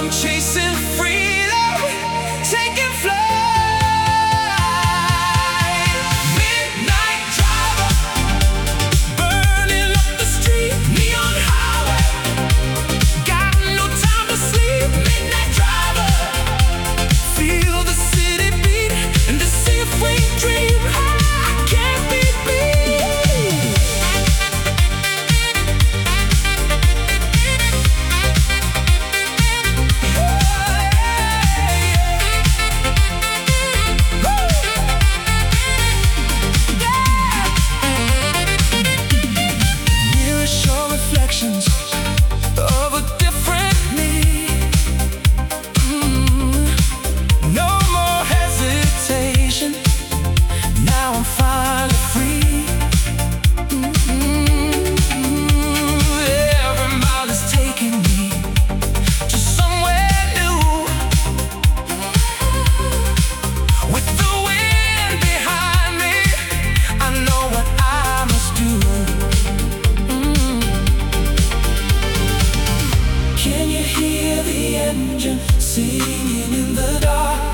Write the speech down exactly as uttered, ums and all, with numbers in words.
I'm chasing freedom, taking flight. Midnight driver, burning up the street, neon highway, got no time to sleep. Midnight driver, feel the city beat and to see if we dream. I can't be beat. Mirrors show reflections of a different me. Mm. No more hesitation. Now I'm finally free. Mm-hmm. Every mile is taking me to somewhere new. With the wind behind me, I know what I must do. Mm. Can you hear the engine singing in the dark?